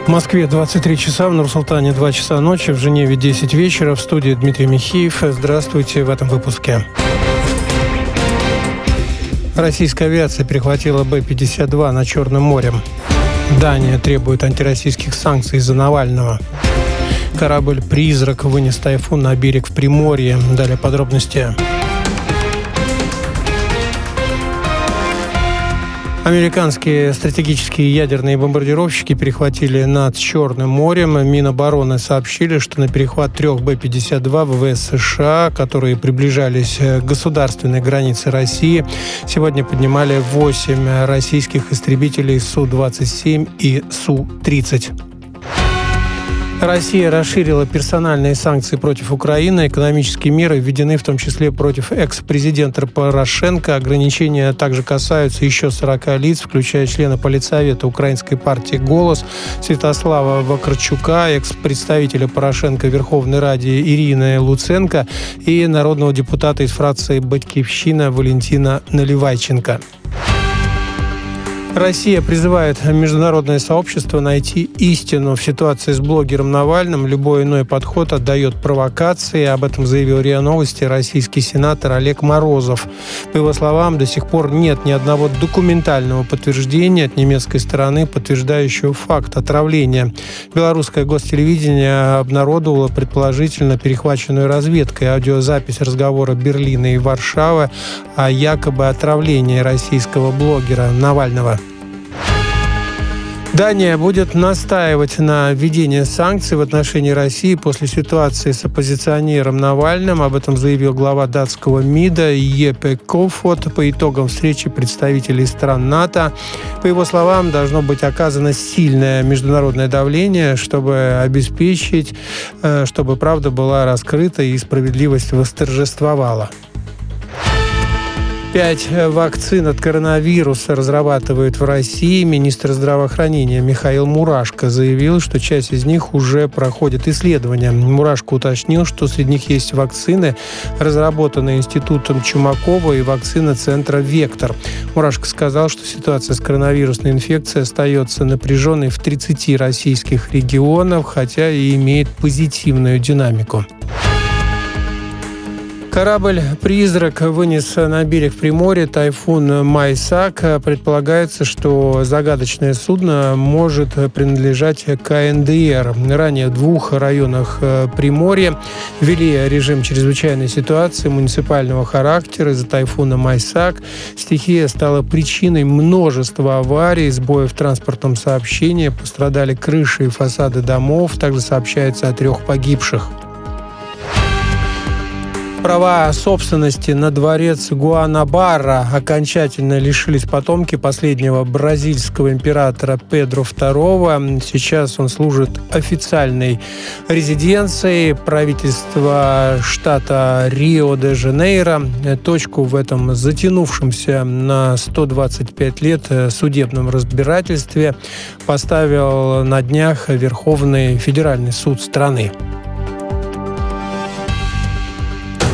В Москве 23 часа, в Нур-Султане 2 часа ночи, в Женеве 10 вечера. В студии Дмитрий Михеев. Здравствуйте в этом выпуске. Российская авиация перехватила Б-52 над Черным морем. Дания требует антироссийских санкций из-за Навального. Корабль «Призрак» вынес тайфун на берег в Приморье. Далее подробности. Американские стратегические ядерные бомбардировщики перехватили над Черным морем. Минобороны сообщили, что на перехват 3 Б-52 ВВС США, которые приближались к государственной границе России, сегодня поднимали 8 российских истребителей Су-27 и Су-30. Россия расширила персональные санкции против Украины. Экономические меры введены в том числе против экс-президента Порошенко. Ограничения также касаются еще 40 лиц, включая члена Политсовета Украинской партии «Голос» Святослава Вакарчука, экс-представителя Порошенко в Верховной Раде Ирины Луценко и народного депутата из фракции «Батькивщина» Валентина Наливайченко. Россия призывает международное сообщество найти истину в ситуации с блогером Навальным. Любой иной подход отдает провокации. Об этом заявил РИА Новости российский сенатор Олег Морозов. По его словам, до сих пор нет ни одного документального подтверждения от немецкой стороны, подтверждающего факт отравления. Белорусское гостелевидение обнародовало предположительно перехваченную разведкой аудиозапись разговора Берлина и Варшавы о якобы отравлении российского блогера Навального. Дания будет настаивать на введении санкций в отношении России после ситуации с оппозиционером Навальным. Об этом заявил глава датского МИДа Еппе Кофод по итогам встречи представителей стран НАТО. По его словам, должно быть оказано сильное международное давление, чтобы обеспечить, чтобы правда была раскрыта и справедливость восторжествовала. 5 вакцин от коронавируса разрабатывают в России. Министр здравоохранения Михаил Мурашко заявил, что часть из них уже проходит исследования. Мурашко уточнил, что среди них есть вакцины, разработанные Институтом Чумакова, и вакцина центра «Вектор». Мурашко сказал, что ситуация с коронавирусной инфекцией остается напряженной в 30 российских регионах, хотя и имеет позитивную динамику. Корабль «Призрак» вынес на берег в Приморье тайфун Майсак. Предполагается, что загадочное судно может принадлежать КНДР. Ранее в 2 районах Приморья ввели режим чрезвычайной ситуации муниципального характера из-за тайфуна Майсак. Стихия стала причиной множества аварий, сбоев в транспортном сообщении. Пострадали крыши и фасады домов. Также сообщается о 3 погибших. Права собственности на дворец Гуанабара окончательно лишились потомки последнего бразильского императора Педро II. Сейчас он служит официальной резиденцией правительства штата Рио-де-Жанейро. Точку в этом затянувшемся на 125 лет судебном разбирательстве поставил на днях Верховный федеральный суд страны.